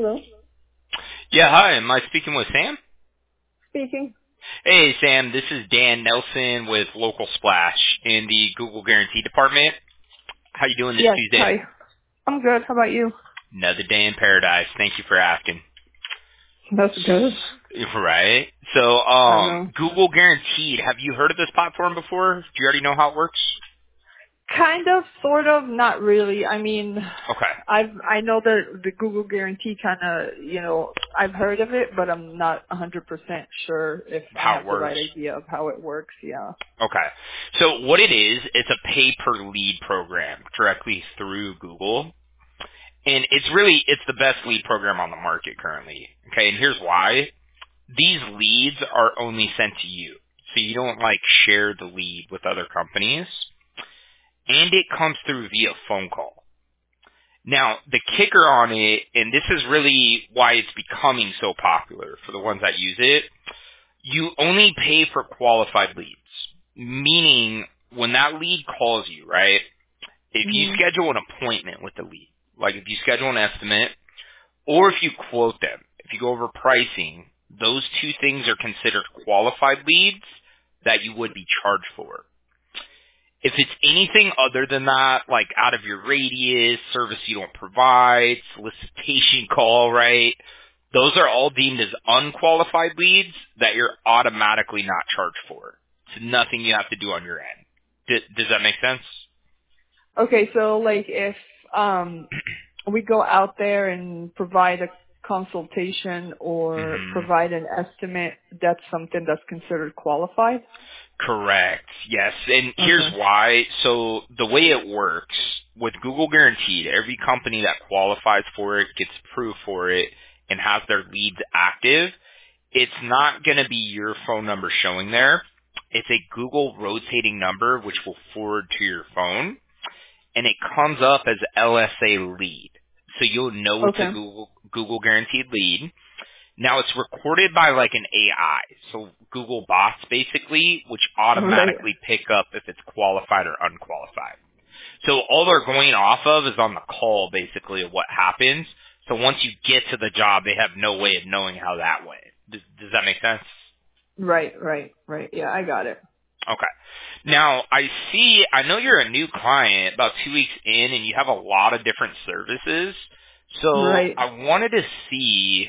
Hello. Yeah, hi. Am I speaking with Sam? Speaking. Hey, Sam. This is Dan Nelson with Local Splash in the Google Guarantee Department. How you doing this Yes. Tuesday? Hi. I'm good. How about you? Another day in paradise. Thank you for asking. That's good. Right. So, I know. Google Guaranteed. Have you heard of this platform before? Do you already know how it works? Kind of, sort of, not really. I mean, Okay. I know the Google Guarantee kind of, I've heard of it, but I'm not 100% sure if I How have it the works. right idea of how it works. Yeah. Okay. So what it is, it's a pay-per-lead program directly through Google. And it's the best lead program on the market currently. Okay, and here's why. These leads are only sent to you. So you don't share the lead with other companies. And it comes through via phone call. Now, the kicker on it, and this is really why it's becoming so popular for the ones that use it, you only pay for qualified leads. Meaning, when that lead calls you, right, if you Mhm. schedule an appointment with the lead, like if you schedule an estimate, or if you quote them, if you go over pricing, those two things are considered qualified leads that you would be charged for. If it's anything other than that, like out of your radius, service you don't provide, solicitation call, right? Those are all deemed as unqualified leads that you're automatically not charged for. It's nothing you have to do on your end. Does that make sense? Okay, so if we go out there and provide a consultation or hmm provide an estimate, that's something that's considered qualified? Correct. Yes. And here's Okay. why. So the way it works with Google Guaranteed, every company that qualifies for it gets approved for it and has their leads active. It's not going to be your phone number showing there. It's a Google rotating number which will forward to your phone, and it comes up as LSA lead. So you'll know it's a Okay. Google Guaranteed lead. Now it's recorded by an AI, so Google bots basically, which Right. automatically pick up if it's qualified or unqualified. So all they're going off of is on the call basically of what happens. So once you get to the job, they have no way of knowing how that went. Does that make sense? Right. Yeah, I got it. Okay. Now I know you're a new client about 2 weeks in and you have a lot of different services. So Right. I wanted to see,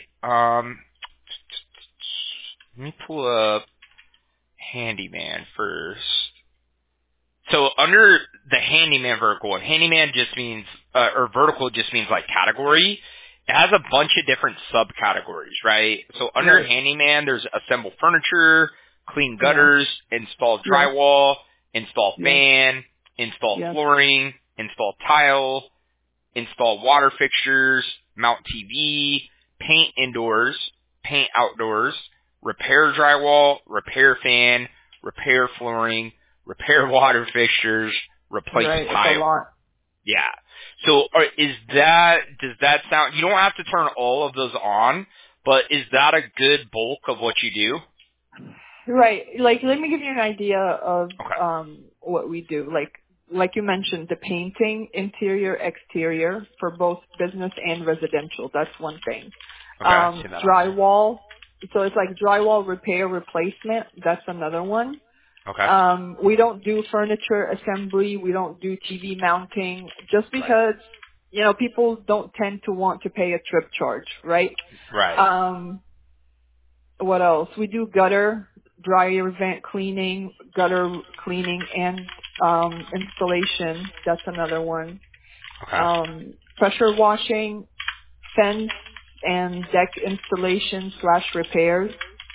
let me pull up Handyman first. So under the Handyman vertical, and Handyman just means, or vertical just means category. It has a bunch of different subcategories, right? So under Right. Handyman, there's assemble furniture, clean Yeah. gutters, install Yes. drywall, install Yes. fan, install Yes. flooring, install tile, install water fixtures, mount TV, paint indoors, paint outdoors, repair drywall, repair fan, repair flooring, repair water fixtures, replace Right. It's a tile. lot. Yeah. So does that sound, you don't have to turn all of those on, but is that a good bulk of what you do? Right. Let me give you an idea of Okay. what we do. Like you mentioned, the painting, interior, exterior, for both business and residential. That's one thing. Okay. I see that on there. Drywall. So it's like drywall repair replacement. That's another one. Okay. We don't do furniture assembly. We don't do TV mounting just Right. because, people don't tend to want to pay a trip charge, right? Right. Um, what else? We do gutter, dryer vent cleaning, gutter cleaning and, installation. That's another one. Okay. Pressure washing, fence and deck installation / repairs.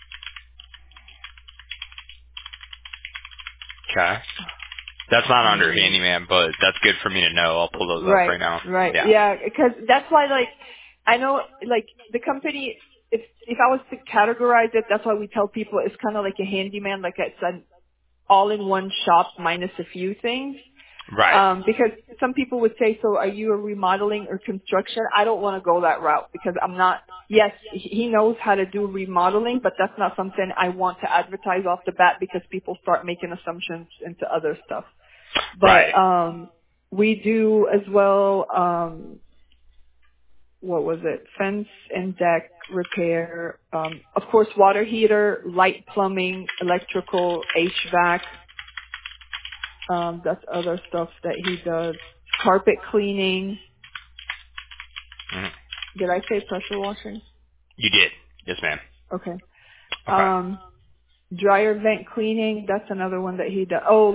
Okay. That's not under Hmm. Handyman, but that's good for me to know. I'll pull those up Right, right now. right. Yeah. Yeah, because that's why, I know, the company, if I was to categorize it, that's why we tell people it's kind of like a handyman, like it's an all-in-one shop minus a few things. Right. Because some people would say, so are you a remodeling or construction? I don't want to go that route because I'm not, yes, he knows how to do remodeling, but that's not something I want to advertise off the bat because people start making assumptions into other stuff. But Right. we do as well what was it? Fence and deck repair. Of course, water heater, light plumbing, electrical, HVAC. That's other stuff that he does. Carpet cleaning. Mhm. Did I say pressure washing? You did. Yes, ma'am. Okay. Okay. Dryer vent cleaning. That's another one that he does. Oh,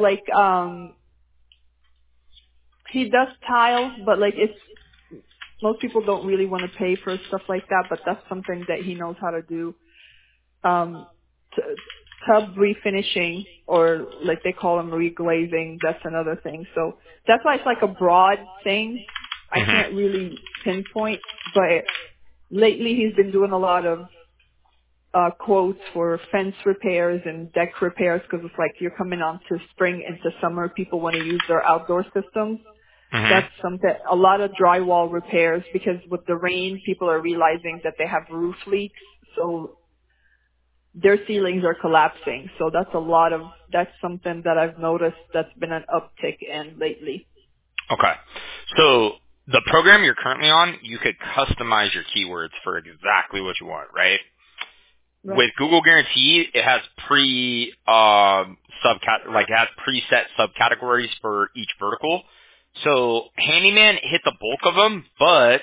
he does tile, but it's most people don't really want to pay for stuff like that, but that's something that he knows how to do. Um, t- tub refinishing, or like they call them reglazing, that's another thing. So that's why it's like a broad thing. I Mhm. can't really pinpoint, but lately he's been doing a lot of quotes for fence repairs and deck repairs, because it's like you're coming on to spring into summer, people want to use their outdoor systems. Mhm. That's something, a lot of drywall repairs, because with the rain, people are realizing that they have roof leaks, so their ceilings are collapsing. So that's something that I've noticed that's been an uptick in lately. Okay. So the program you're currently on, you could customize your keywords for exactly what you want, right? Right. With Google Guarantee, it has it has preset subcategories for each vertical. So handyman hit the bulk of them, but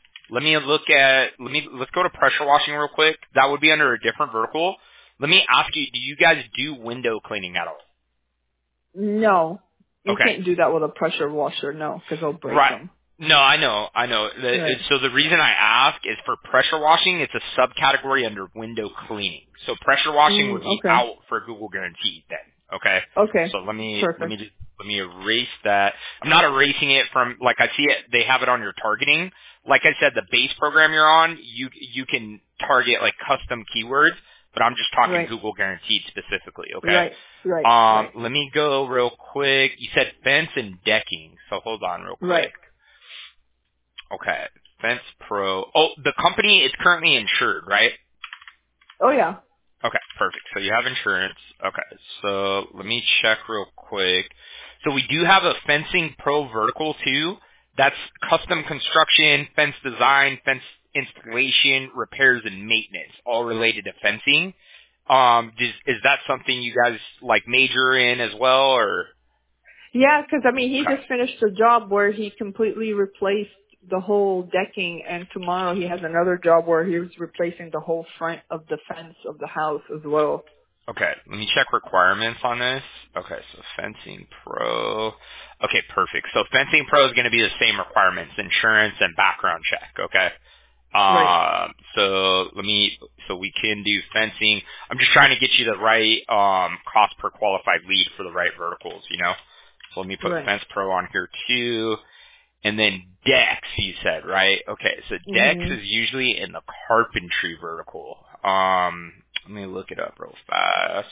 let's go to pressure washing real quick. That would be under a different vertical. Let me ask you, do you guys do window cleaning at all? No, you Okay. can't do that with a pressure washer, no, because it'll break Right. them. No, I know. Right. So the reason I ask is for pressure washing, it's a subcategory under window cleaning. So pressure washing would be Okay. out for Google Guarantee then. Okay. Okay. So Perfect. let me erase that. I'm not erasing it from, like, I see it, they have it on your targeting. Like I said, the base program you're on, you can target like custom keywords, but I'm just talking Right. Google Guaranteed specifically. Okay. Right. Right. Right. Let me go real quick. You said fence and decking, so hold on real quick. Right. Okay. Fence Pro. Oh, the company is currently insured, right? Oh yeah. Okay, perfect. So you have insurance. Okay, so let me check real quick. So we do have a Fencing Pro vertical too. That's custom construction, fence design, fence installation, repairs, and maintenance, all related to fencing. Is that something you guys like major in as well, or? Yeah, because I mean, he Okay. just finished a job where he completely replaced the whole decking, and tomorrow he has another job where he's replacing the whole front of the fence of the house as well. Okay, let me check requirements on this. Okay, so Fencing Pro. Okay, perfect. So Fencing Pro is going to be the same requirements, insurance and background check. Okay. Right. So we can do fencing. I'm just trying to get you the right cost per qualified lead for the right verticals, you know. So let me put Right. Fence Pro on here too. And then Dex, you said, right? Okay, so Dex Mhm. is usually in the carpentry vertical. Let me look it up real fast.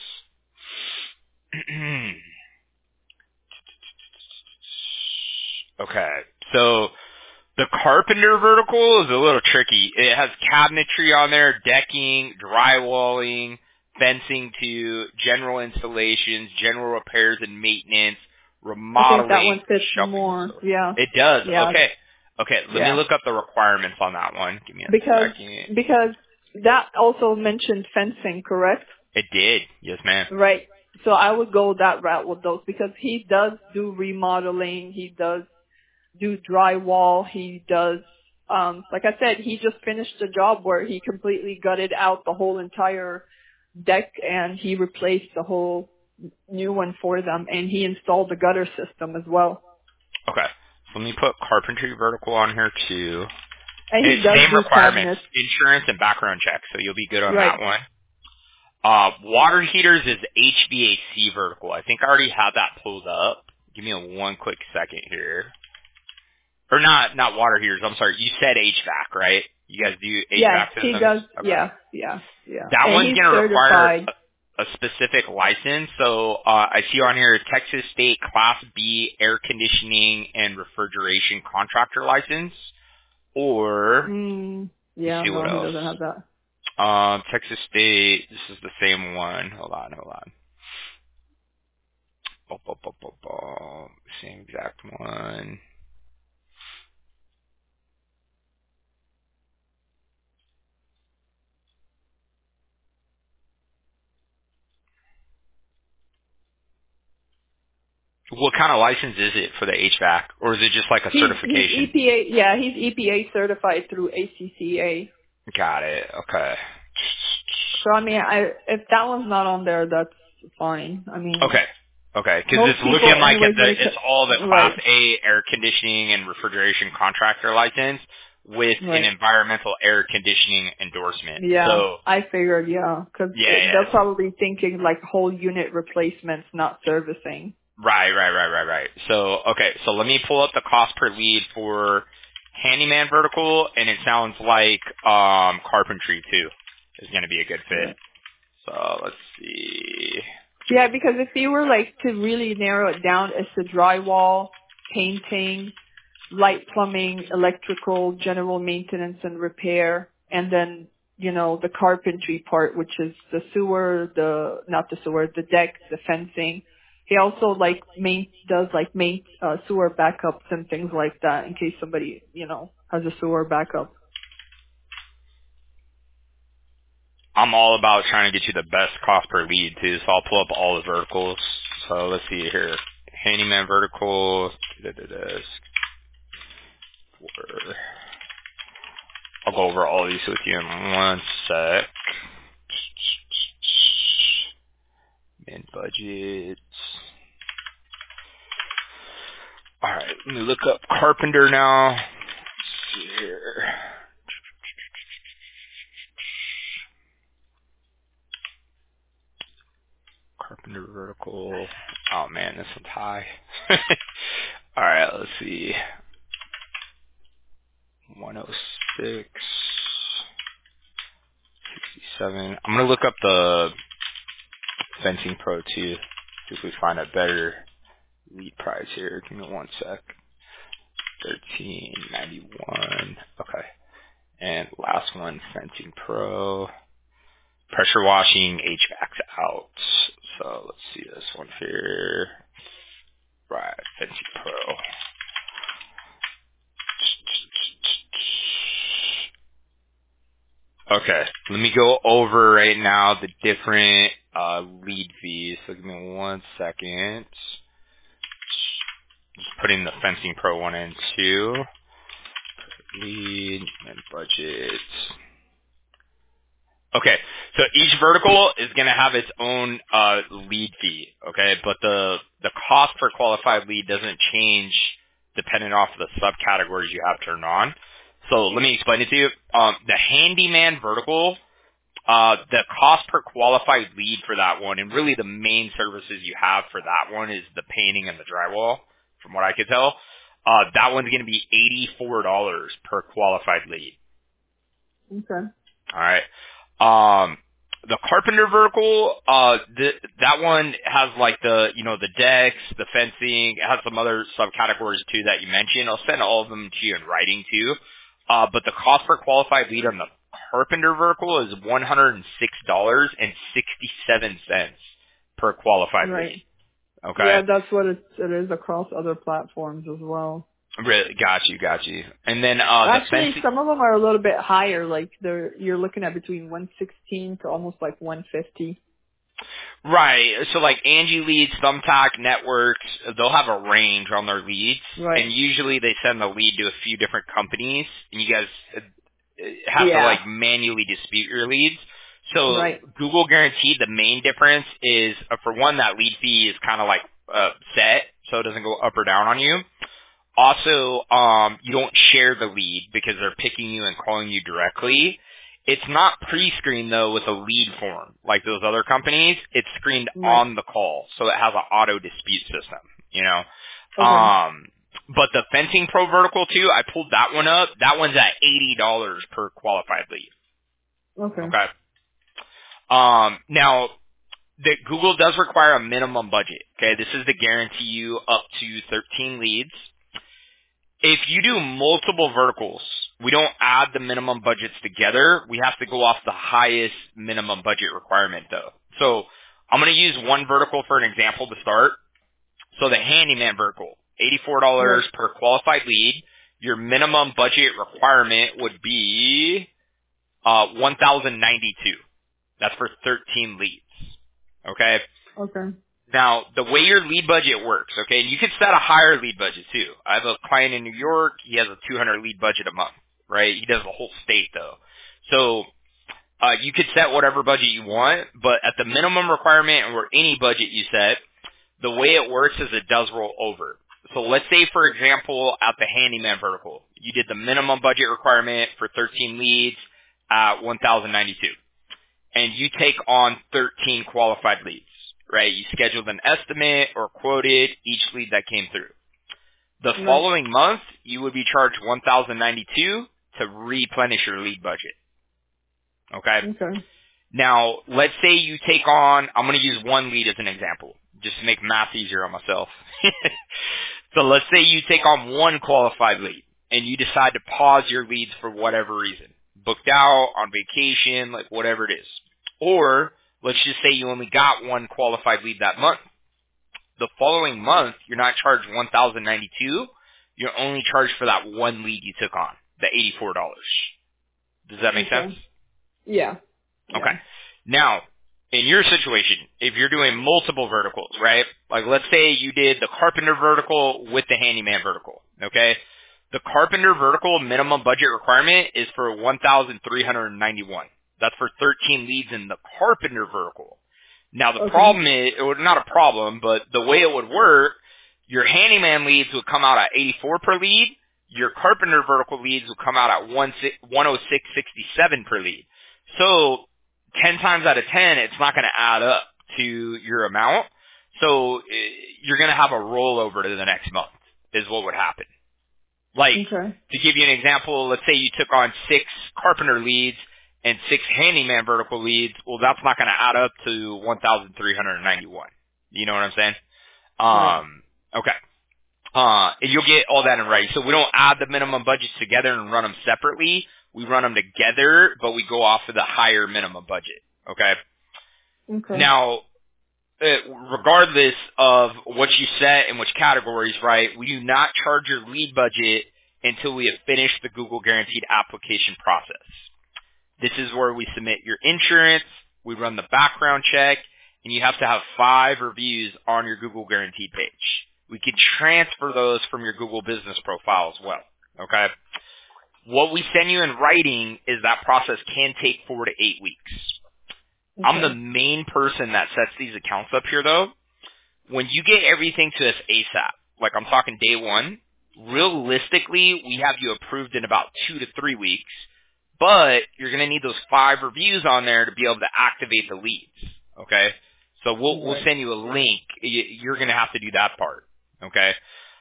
Okay, so the carpenter vertical is a little tricky. It has cabinetry on there, decking, drywalling, fencing to general installations, general repairs and maintenance, I think that remodeling, one fits shelving and more. storage. Yeah. It does. Yeah. Okay. Okay, let me Yeah. look up the requirements on that one. Give me a Because second. because that also mentioned fencing, correct? It did. Yes, ma'am. Right. So I would go that route with those, because he does do remodeling. He does do drywall. He does, like I said, he just finished a job where he completely gutted out the whole entire deck and he replaced the whole new one for them, and he installed the gutter system as well. Okay. So let me put carpentry vertical on here too. And he It's does same do requirements, cabinets. insurance and background check, so you'll be good on Right. that one. Water heaters is HVAC vertical. I think I already have that pulled up. Give me one quick second here. Or not water heaters. I'm sorry. You said HVAC, right? You guys do Yeah, HVAC he systems? does. Okay. Yeah, yeah, yeah. That And one's he's going to require certified. a specific license. So I see on here Texas State Class B air conditioning and refrigeration contractor license. Or, let me Yeah, see what no, he else. doesn't have that. Texas State, this is the same one. Hold on. Same exact one. What kind of license is it for the HVAC, or is it just like a He's certification? EPA. Yeah, he's EPA certified through ACCA. Got it. Okay. So I mean, if that one's not on there, that's fine. I mean, Okay. Okay. Because most it's people, looking like anyways, it's all the Class right, A air conditioning and refrigeration contractor license with an right. environmental air conditioning endorsement. Yeah, So I figured, yeah, because yeah, they're yes. probably thinking like whole unit replacements, not servicing. Right. So okay, so let me pull up the cost per lead for handyman vertical, and it sounds like carpentry too is going to be a good fit. Right. So let's see. Yeah, because if you were like to really narrow it down, it's the drywall, painting, light plumbing, electrical, general maintenance and repair, and then, the carpentry part, which is the sewer, not the sewer, the decks, the fencing. He also does sewer backups and things like that in case somebody, has a sewer backup. I'm all about trying to get you the best cost per lead too, so I'll pull up all the verticals. So let's see here. Handyman vertical. I'll go over all these with you in one sec. Min budgets. Alright, let me look up Carpenter now. Let's see here. Carpenter vertical. Oh man, this one's high. Alright, let's see. 106. 67. I'm gonna look up the Fencing Pro too. See if we find a better lead price here. Give me one sec. 1391. Okay. And last one, Fencing Pro. Pressure washing, HVAC's out. So let's see this one here. Right, Fencing Pro. Okay, let me go over right now the different lead fees. So give me one second. Just putting the Fencing Pro one in too. Lead and budget. Okay, so each vertical is going to have its own lead fee, okay? But the cost per qualified lead doesn't change depending off the subcategories you have turned on. So let me explain it to you. The handyman vertical, the cost per qualified lead for that one, and really the main services you have for that one is the painting and the drywall, from what I could tell. That one's going to be $84 per qualified lead. Okay. All right. The carpenter vertical, that one has like the decks, the fencing. It has some other subcategories too that you mentioned. I'll send all of them to you in writing too. But the cost per qualified lead on the carpenter vertical is $106.67 per qualified Right. lead. Okay. Yeah, that's what it is across other platforms as well. Really, got you. And then, the Actually, fencing. some of them are a little bit higher. Like you're looking at between 116 to almost like 150. Right. So like Angie leads, Thumbtack, Networks, they'll have a range on their leads. Right. And usually they send the lead to a few different companies. And you guys have to Yeah. like manually dispute your leads. So Right. Google Guaranteed, the main difference is, for one, that lead fee is kind of like set, so it doesn't go up or down on you. Also, you don't share the lead because they're picking you and calling you directly. It's not pre-screened though with a lead form like those other companies. It's screened Right. on the call, so it has an auto dispute system. You know, Okay. but the Fencing Pro vertical too, I pulled that one up. That one's at $80 per qualified lead. Okay. Okay. Now the Google does require a minimum budget. Okay, this is to guarantee you up to 13 leads. If you do multiple verticals, we don't add the minimum budgets together. We have to go off the highest minimum budget requirement though. So I'm going to use one vertical for an example to start. So the handyman vertical, $84 Right. per qualified lead. Your minimum budget requirement would be 1,092. That's for 13 leads. Okay. Okay. Now, the way your lead budget works, okay, and you can set a higher lead budget too. I have a client in New York. He has a 200 lead budget a month, right? He does the whole state though. So, you could set whatever budget you want, but at the minimum requirement or any budget you set, the way it works is it does roll over. So let's say, for example, at the handyman vertical, you did the minimum budget requirement for 13 leads at 1,092, and you take on 13 qualified leads, right? You scheduled an estimate or quoted each lead that came through. The Right. following month, you would be charged 1,092 to replenish your lead budget. Okay? Okay. Now, let's say you take on, I'm going to use one lead as an example, just to make math easier on myself. So let's say you take on one qualified lead, and you decide to pause your leads for whatever reason. Booked out, on vacation, like whatever it is. Or, let's just say you only got one qualified lead that month. The following month, you're not charged $1,092. You're only charged for that one lead you took on, the $84. Does that make sense? Yeah. Okay. Now, in your situation, if you're doing multiple verticals, right? Like let's say you did the carpenter vertical with the handyman vertical, okay? The carpenter vertical minimum budget requirement is for 1,391. That's for 13 leads in the carpenter vertical. Now the problem is, or not a problem, but the way it would work, your handyman leads would come out at 84 per lead. Your carpenter vertical leads would come out at 106.67 per lead. So 10 times out of 10, it's not going to add up to your amount. So you're going to have a rollover to the next month is what would happen. Like, to give you an example, let's say you took on 6 carpenter leads and 6 handyman vertical leads. Well, that's not going to add up to 1,391. You know what I'm saying? Okay. And you'll get all that in writing. So we don't add the minimum budgets together and run them separately. We run them together, but we go off of the higher minimum budget. Okay? Now, regardless of what you set and which categories, right, we do not charge your lead budget until we have finished the Google Guaranteed application process. This is where we submit your insurance, we run the background check, and you have to have 5 reviews on your Google Guaranteed page. We can transfer those from your Google business profile as well. Okay? What we send you in writing is that process can take 4 to 8 weeks. I'm the main person that sets these accounts up here, though. When you get everything to us ASAP, like I'm talking day one, realistically, we have you approved in about 2 to 3 weeks, but you're going to need those 5 reviews on there to be able to activate the leads, okay? So we'll send you a link. You're going to have to do that part, okay?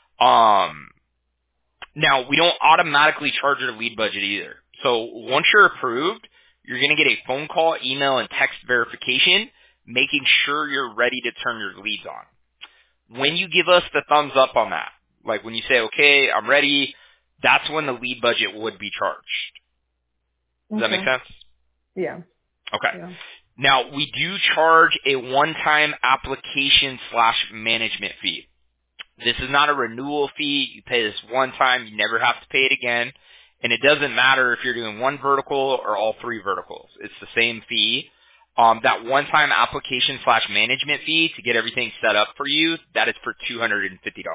Now, we don't automatically charge your lead budget either. So once you're approved, you're going to get a phone call, email, and text verification, making sure you're ready to turn your leads on. When you give us the thumbs up on that, like when you say, okay, I'm ready, that's when the lead budget would be charged. Does that make sense? Yeah. Okay. Yeah. Now, we do charge a one-time application/management fee. This is not a renewal fee. You pay this one time. You never have to pay it again. And it doesn't matter if you're doing one vertical or all 3 verticals. It's the same fee. That one-time application/management fee to get everything set up for you, that is for $250.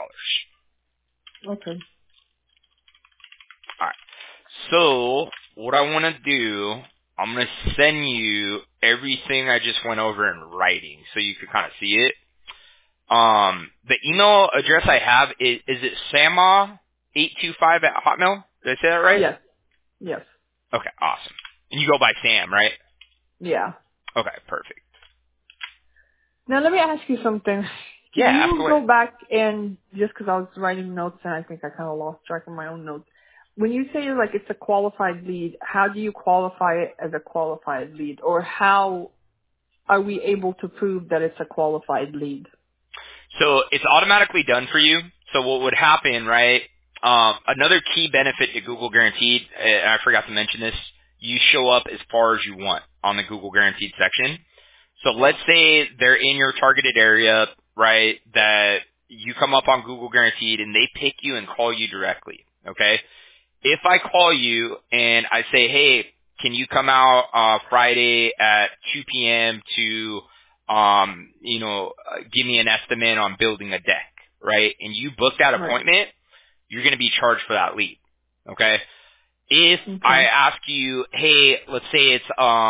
Okay. All right. So what I want to do, I'm going to send you everything I just went over in writing so you can kind of see it. The email address I have is it Sama825 at Hotmail? Did I say that right? Yes. Yes. Okay, awesome. And you go by Sam, right? Yeah. Okay, perfect. Now let me ask you something. Can you go back and, just because I was writing notes and I think I kind of lost track of my own notes. When you say like it's a qualified lead, how do you qualify it as a qualified lead? Or how are we able to prove that it's a qualified lead? So it's automatically done for you. So what would happen, right? Another key benefit to Google Guaranteed, and I forgot to mention this, you show up as far as you want on the Google Guaranteed section. So let's say they're in your targeted area, right, that you come up on Google Guaranteed and they pick you and call you directly, okay? If I call you and I say, hey, can you come out Friday at 2 p.m. to give me an estimate on building a deck, right? And you book that Right. appointment, you're going to be charged for that lead. Okay. If Okay. I ask you, hey, let's say it's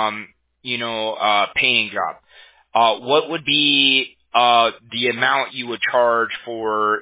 painting job, what would be the amount you would charge for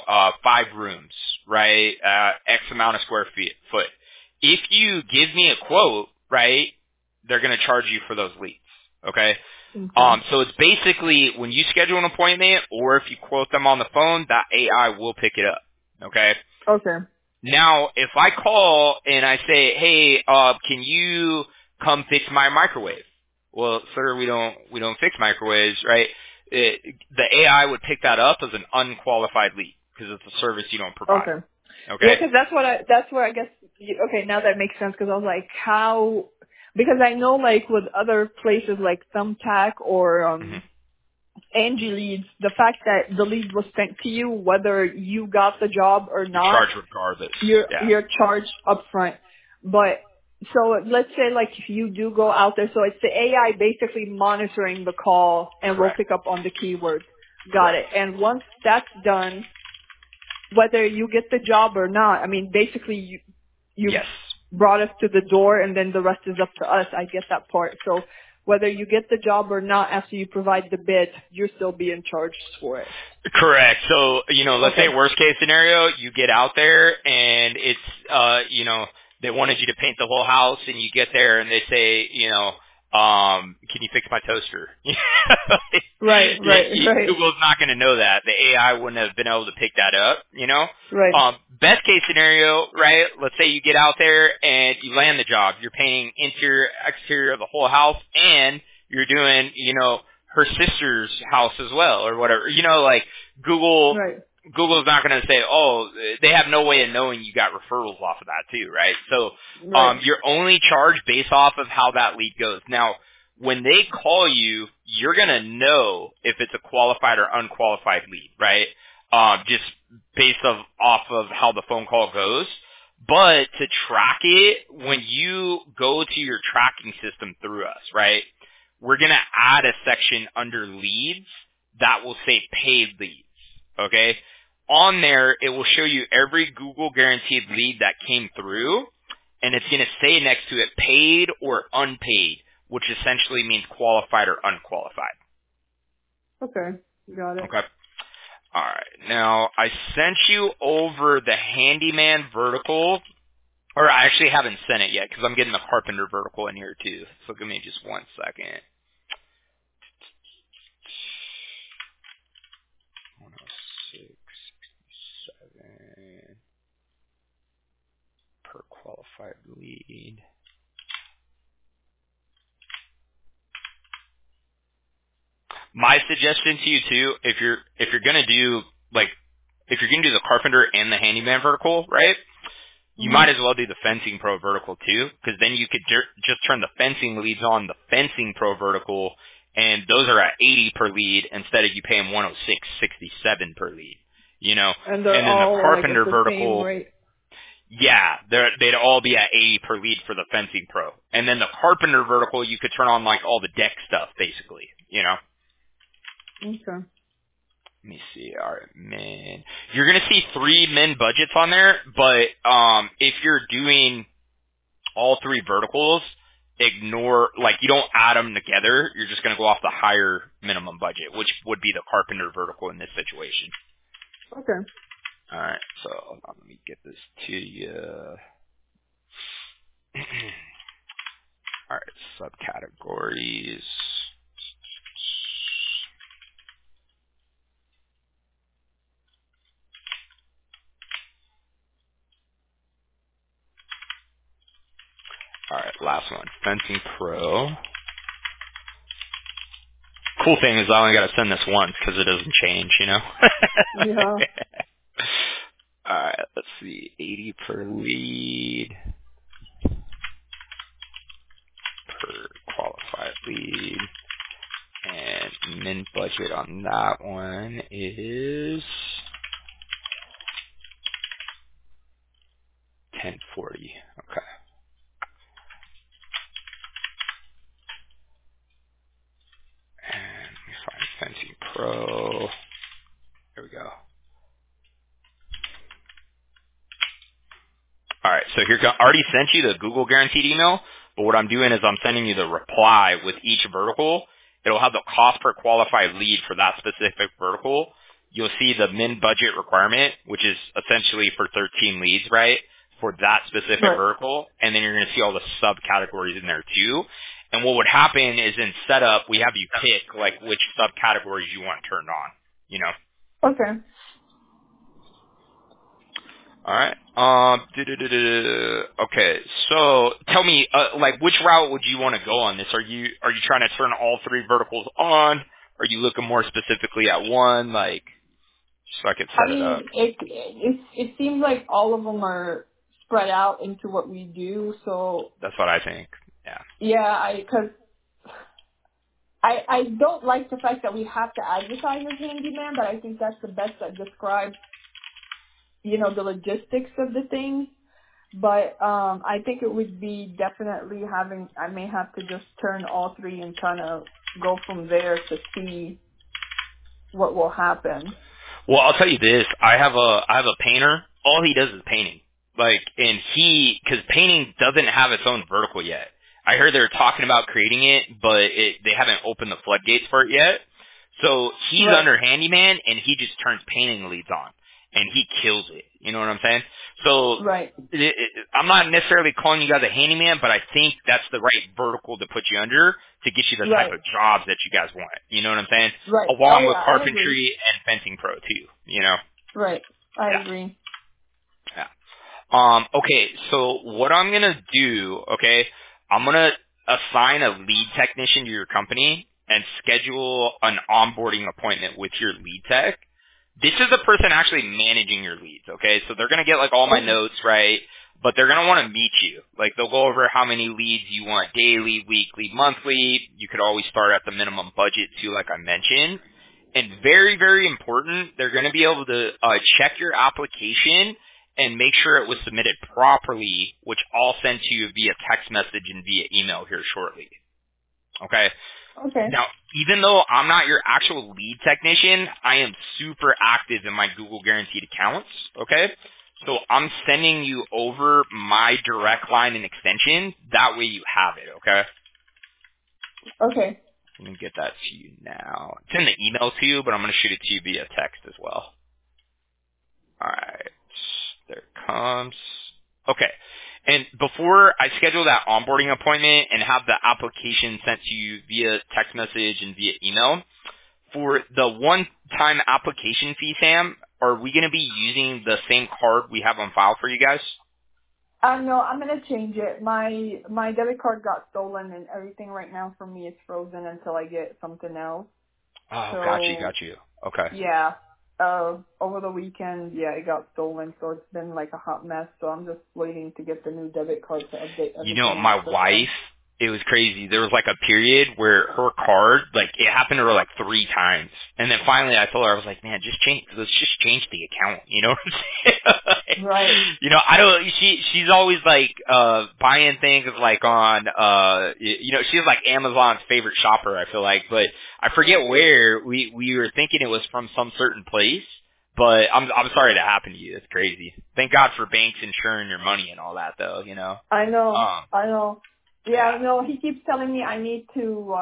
5 rooms, right? X amount of square foot. If you give me a quote, right, they're going to charge you for those leads. Okay. Okay. So it's basically when you schedule an appointment or if you quote them on the phone, that AI will pick it up. Okay. Okay. Now, if I call and I say, hey, can you come fix my microwave? Well, sir, we don't fix microwaves, right? The AI would pick that up as an unqualified lead because it's a service you don't provide. Okay. Okay. Yeah, because that's where I guess. Okay, now that makes sense because I was like, how? Because I know like with other places like Thumbtack or Mm-hmm. Angie Leads, the fact that the lead was sent to you, whether you got the job or You're not, charged regardless. Yeah. you're charged upfront. But so let's say like if you do go out there, so it's the AI basically monitoring the call and will Correct. pick up on the keywords. Got Correct. it. And once that's done, whether you get the job or not, I mean, basically you Yes. brought us to the door and then the rest is up to us. I get that part. So whether you get the job or not after you provide the bid, you're still being charged for it. Correct. So, let's say Okay. worst case scenario, you get out there and it's, they wanted you to paint the whole house and you get there and they say, can you fix my toaster? Right, Google's not going to know that. The AI wouldn't have been able to pick that up. right, Best case scenario, right? Let's say you get out there and you land the job. You're painting interior, exterior of the whole house and you're doing, her sister's house as well or whatever. Like right, Google's not going to say, oh, they have no way of knowing you got referrals off of that too, right? So, right. you're only charged based off of how that lead goes. Now, when they call you, you're going to know if it's a qualified or unqualified lead, right? Just based off of how the phone call goes. But to track it, when you go to your tracking system through us, right, we're going to add a section under leads that will say paid leads, okay? On there, it will show you every Google guaranteed lead that came through, and it's going to say next to it paid or unpaid, which essentially means qualified or unqualified. Okay, got it. Okay. All right. Now, I sent you over the handyman vertical, or I actually haven't sent it yet because I'm getting the carpenter vertical in here too. So give me just 1 second. 106, 7 per qualified lead. My suggestion to you too, if you're gonna do the carpenter and the handyman vertical, right? You Mhm. might as well do the fencing pro vertical too, because then you could just turn the fencing leads on the fencing pro vertical, and those are at 80 per lead instead of you paying 106.67 per lead. And they're And then the all like at carpenter the same vertical, rate. yeah, they'd all be at 80 per lead for the fencing pro. And then the carpenter vertical, you could turn on like all the deck stuff, basically. Okay. Let me see. All right, men. You're gonna see 3 min budgets on there, but if you're doing all 3 verticals, you don't add them together. You're just gonna go off the higher minimum budget, which would be the carpenter vertical in this situation. Okay. All right, so hold on, let me get this to you. All right, subcategories. All right, last one, fencing pro. Cool thing is I only got to send this once because it doesn't change. Yeah. Alright, let's see. 80 per lead per qualified lead. And min budget on that one is 1040. Okay. And Pro. There we go. All right, so I already sent you the Google guaranteed email, but what I'm doing is I'm sending you the reply with each vertical. It'll have the cost per qualified lead for that specific vertical. You'll see the min budget requirement, which is essentially for 13 leads, right, for that specific Right. vertical, and then you're going to see all the subcategories in there too. And what would happen is in setup, we have you pick like which subcategories you want turned on, you know. Okay. All right. Okay. So tell me, like, which route would you want to go on this? Are you trying to turn all three verticals on? Are you looking more specifically at one? Like, so I could I set it up. mean, it seems like all of them are spread out into what we do. So That's what I think. Yeah. yeah, because I don't like the fact that we have to advertise as handyman, but I think that's the best that describes, you know, the logistics of the thing. But I think it would be definitely I may have to just turn all three and kind of go from there to see what will happen. Well, I'll tell you this. I have a painter. All he does is painting. Like, and because painting doesn't have its own vertical yet. I heard they're talking about creating it, but they haven't opened the floodgates for it yet. So he's Right, under handyman, and he just turns painting leads on, and he kills it. You know what I'm saying? So right, I'm not necessarily calling you guys a handyman, but I think that's the right vertical to put you under to get you the type right, of jobs that you guys want. You know what I'm saying? right. Oh Along with yeah, I agree. carpentry and fencing pro too. You know? Right, I Yeah. agree. Yeah. Okay, so what I'm gonna do, okay, I'm gonna assign a lead technician to your company and schedule an onboarding appointment with your lead tech. This is the person actually managing your leads, okay? So they're gonna get like all my Okay, notes, right? But they're gonna want to meet you. Like they'll go over how many leads you want daily, weekly, monthly. You could always start at the minimum budget too, like I mentioned. And very, very important, they're going to be able to check your application and make sure it was submitted properly, which I'll send to you via text message and via email here shortly. Okay? okay, Now, even though I'm not your actual lead technician, I am super active in my Google Guaranteed accounts. Okay? So I'm sending you over my direct line and extension. That way you have it, okay? okay, Let me get that to you now. It's in the email to you, but I'm going to shoot it to you via text as well. All right. There it comes. Okay. And before I schedule that onboarding appointment and have the application sent to you via text message and via email, for the one-time application fee, Sam, are we going to be using the same card we have on file for you guys? no, I'm gonna change it. My debit card got stolen and everything right now for me is frozen until I get something else. Oh, So got you. Okay. yeah, over the weekend, yeah, it got stolen, so it's been like a hot mess. So I'm just waiting to get the new debit card to update You know, everything in the my system. wife, it was crazy. There was like a period where her card, like it happened to her like 3 times. And then finally I told her, I was like, man, let's just change the account. You know what I'm saying? Right. You know, she's always like, buying things like on, you know, she's like Amazon's favorite shopper, I feel like, but I forget where we were thinking it was from some certain place. But I'm sorry that happened to you. It's crazy. Thank God for banks insuring your money and all that, though. You know. I know. Um. I know. Yeah, Yeah. no, he keeps telling me I need to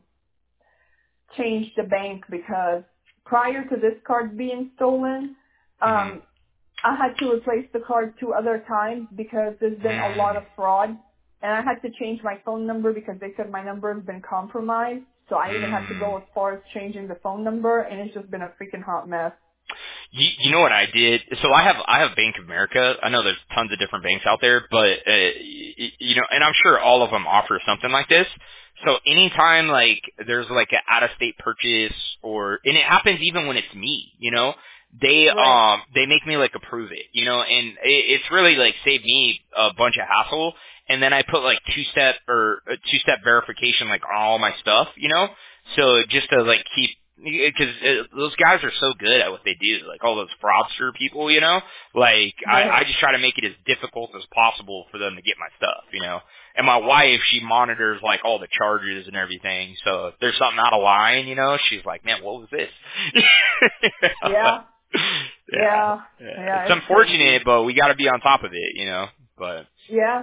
change the bank because prior to this card being stolen, Mhm. I had to replace the card 2 other times because there's been a lot Mm. of fraud. And I had to change my phone number because they said my number has been compromised. So I even had to Mm. go as far as changing the phone number, and it's just been a freaking hot mess. You know what I did? So I have Bank of America. I know there's tons of different banks out there, but you know, and I'm sure all of them offer something like this. So anytime like there's like an out of state purchase or and it happens even when it's me, you know, Right. they make me like approve it, you know, and it's really like saved me a bunch of hassle. And then I put like two-step verification like on all my stuff, you know, so just to like keep because those guys are so good at what they do, like all those fraudster people, you know. Like I just try to make it as difficult as possible for them to get my stuff, you know. And my wife, she monitors like all the charges and everything. So if there's something out of line, you know, she's like, "Man, what was this?" Yeah. Yeah. It's unfortunate, crazy. but we got to be on top of it, you know. But yeah,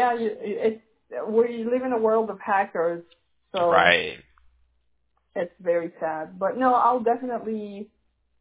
we live in a world of hackers, so right. it's very sad. But no, I'll definitely.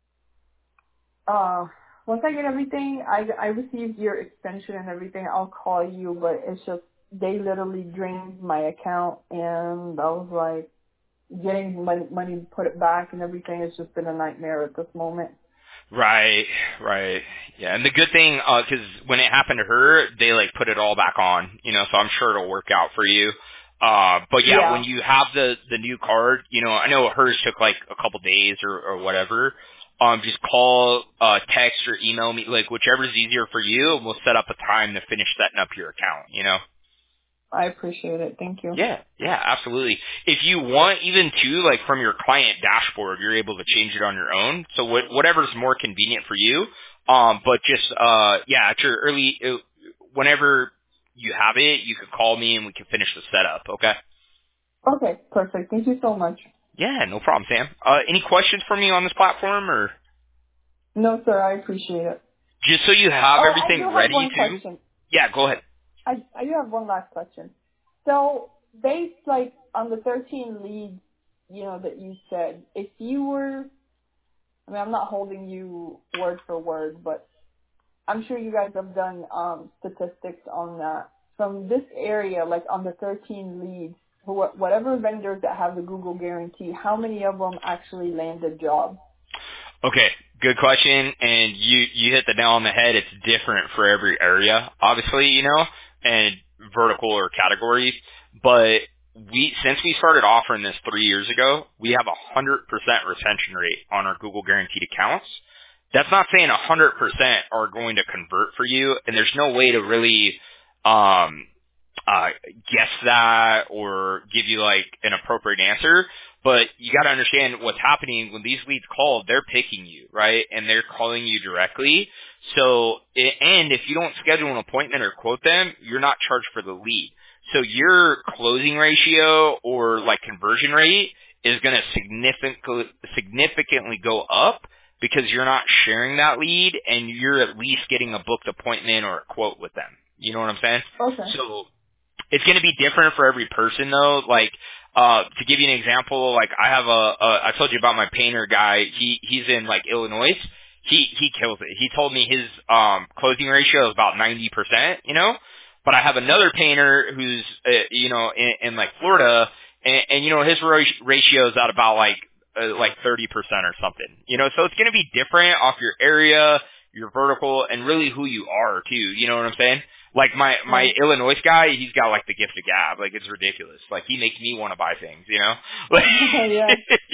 Once I get everything, I received your extension and everything. I'll call you, but it's just they literally drained my account, and I was like, getting money to put it back and everything has just been a nightmare at this moment. Right. Yeah, and the good thing, 'cause when it happened to her, they like put it all back on, you know, so I'm sure it'll work out for you. But yeah, when you have the new card, you know, I know hers took like a couple days or whatever. Just call, text or email me, like whichever's easier for you, and we'll set up a time to finish setting up your account, you know. I appreciate it. Thank you. Yeah, absolutely. If you want, even too, like from your client dashboard, you're able to change it on your own. So whatever's more convenient for you. But just at your whenever you have it, you can call me and we can finish the setup. Okay. Okay, perfect. Thank you so much. Yeah, no problem, Sam. Any questions for me on this platform, or No, sir. I appreciate it. just so you have I everything do have ready one too? question. Yeah, go ahead. I do have one last question. So, based like on the 13 leads, that you said, if you were, I mean, I'm not holding you word for word, but I'm sure you guys have done statistics on that. From this area, like on the 13 leads, whatever vendors that have the Google guarantee, how many of them actually landed jobs? Okay, good question, and you hit the nail on the head. It's different for every area, obviously, you know, and vertical or categories. But since we started offering this 3 years ago, we have 100% retention rate on our Google guaranteed accounts. That's not saying 100% are going to convert for you, and there's no way to really guess that or give you like an appropriate answer. But you got to understand what's happening when these leads call. They're picking you, right? And they're calling you directly. So, and if you don't schedule an appointment or quote them, you're not charged for the lead. So your closing ratio or like conversion rate is going to significantly go up because you're not sharing that lead and you're at least getting a booked appointment or a quote with them. You know what I'm saying? Okay. So it's going to be different for every person though. Like, to give you an example, like I have I told you about my painter guy. He's in like Illinois. He kills it. He told me his, closing ratio is about 90%, you know, but I have another painter who's, in like Florida and you know, his ratio is at about like 30% or something, you know, so it's going to be different off your area, your vertical, and really who you are too. You know what I'm saying? Like my Illinois guy, he's got like the gift of gab. Like it's ridiculous. Like he makes me want to buy things, you know? Like, Yeah.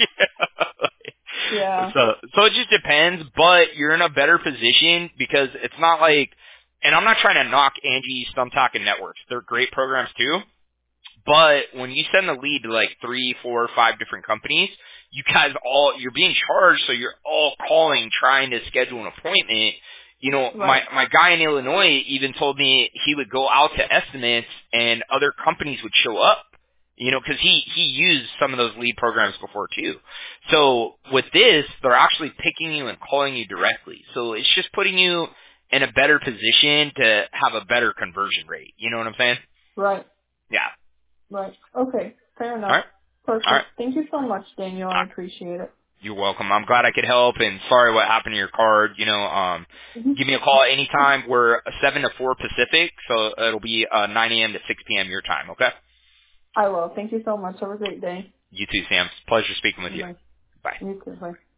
Yeah. So it just depends, but you're in a better position because it's not like, and I'm not trying to knock Angie, Thumbtack, and Networks. They're great programs too. But when you send the lead to like 3, 4, 5 different companies, you're being charged, so you're all calling, trying to schedule an appointment. You know, Right. my guy in Illinois even told me he would go out to estimates and other companies would show up. You know, because he used some of those lead programs before too. So with this, they're actually picking you and calling you directly. So it's just putting you in a better position to have a better conversion rate. You know what I'm saying? Right. Yeah. Right. Okay. Fair enough. All right. Perfect. All right. Thank you so much, Daniel. All I right. appreciate it. You're welcome. I'm glad I could help, and sorry what happened to your card. You know, Mhm. give me a call anytime. We're 7 to 4 Pacific, so it'll be 9 a.m. to 6 p.m. your time, okay? I will. Thank you so much. Have a great day. You too, Sam. Pleasure speaking with you. Bye. Bye. You too. Bye.